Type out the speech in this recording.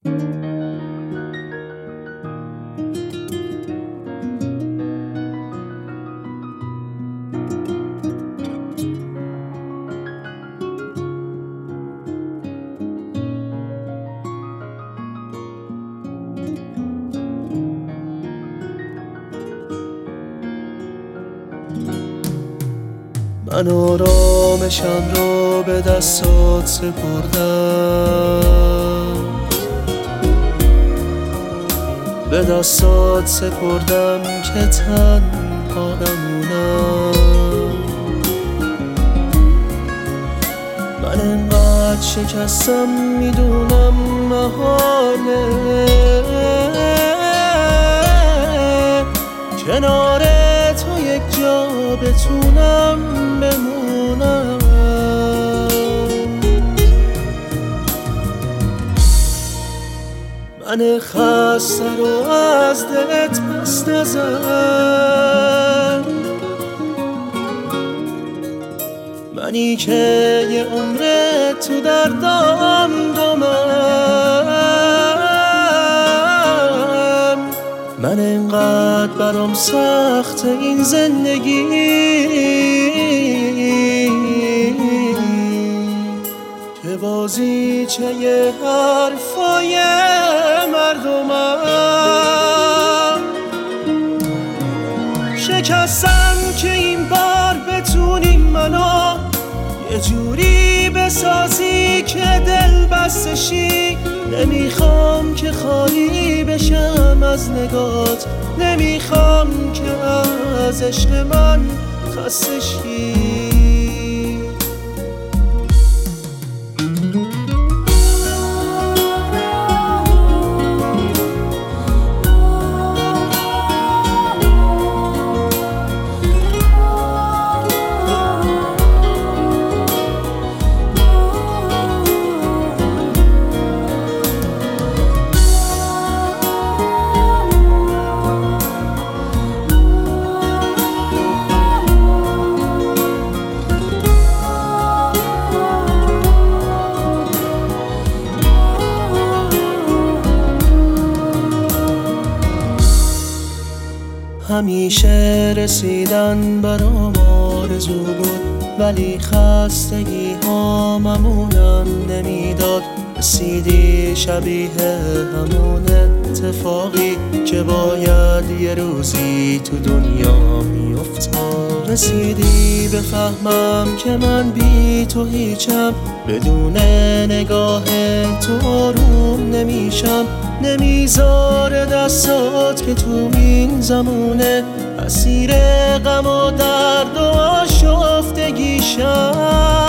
من آرامشم را به دستات سپردم، به دستات سپردم که تنها نمونم. من انقدر شکستم میدونم محاله کنار تو یک جا بتونم بمونم. من خسته رو از دلت پس نزن، منی که یه عمر تو دردم دومم. من انقدر برام سخت این زندگی که بازیچه یه حرفای مردمم. شکستم که این بار بتونی منو یه جوری بسازی که دل بستشی. نمیخوام که خالی بشم از نگات، نمیخوام که از عشق من خسته شی. همیشه رسیدن برام آرزو بود، ولی خستگی ها ممونم نمیداد. رسیدی شبیه همون اتفاقی که باید یه روزی تو دنیا میافتاد. رسیدی بفهمم که من بی تو هیچم، بدون نگاه تو آروم نمیشم. نمیذاره دستات که تو این زمونه اسیر غم و درد و آشفتگیشم.